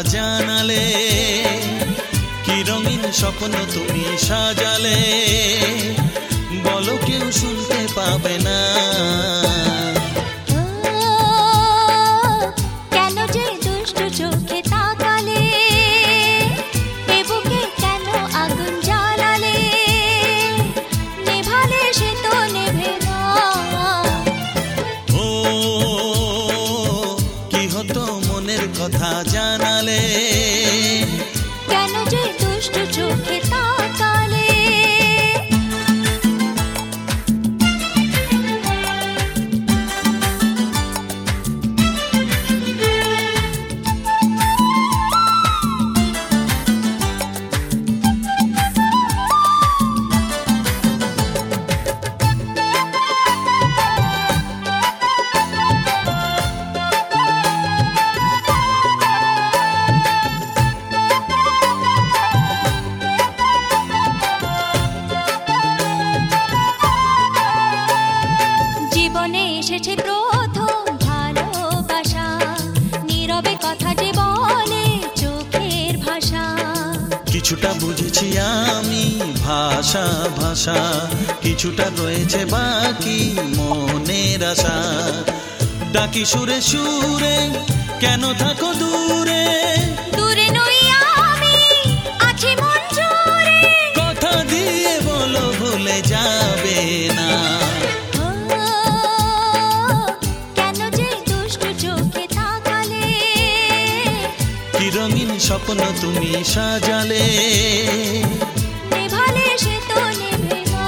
জানালে, কি রঙিন স্বপ্ন তুমি সাজালে, বলো কেউ শুনতে পাবে না। কেন যে দুষ্টু চোখে তাকালে, এ বুকে কেন আগুন জ্বালালে, নেভালে সে তো নেভে না। ও কি হতো মনের কথা জানালে, কেন যে দুষ্টু চোখে তাকালে। জীবনে এসেছে প্রথম ভালোবাসা, নীরবে কথা যে বলে চোখের ভাষা। কিছুটা বুঝেছি আমি ভাষা ভাষা, কিছুটা রয়েছে বাকি মনের আশা। ডাকি সুরে সুরে কেন থাকো দূরে, দূরে নই আমি, আছি মন জুড়ে। কথা দিয়ে বলো ভুলে যাবে না। কেন যে দুষ্টু চোখে তাকালে, কি রঙিন স্বপ্ন তুমি সাজালে, নেভালে সে তো নেভে না।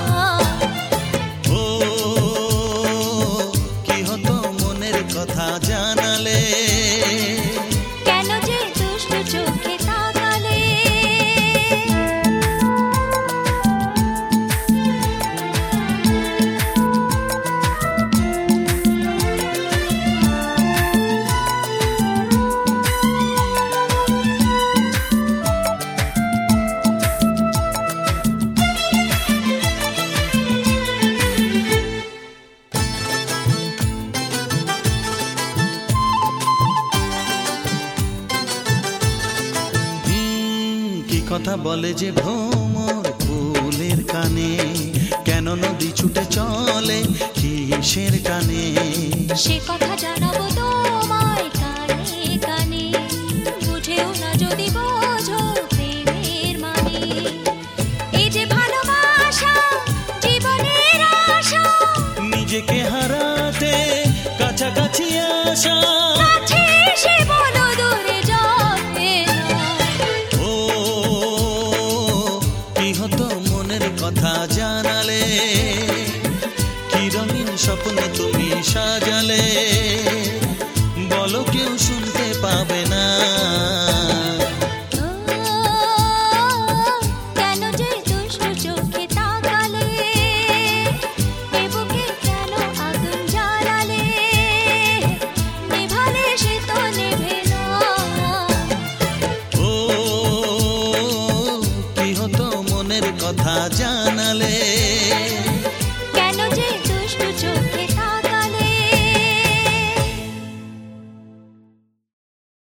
ও কি হতো মনের কথা জানালে, কেন যে দুষ্টু চোখে তাকালে। কি কথা বলে যে ভ্রমর ফুলের কানে, কেন নদী ছুটে চলে কিসের কানে। সে কথা জানাবো তোমায় কানে কানে, বুঝেও না যদি বোঝো প্রেমের মানে। এই যে ভালোবাসা জীবনের আশা, নিজেকে হারাতে কাছাকাছি আসা।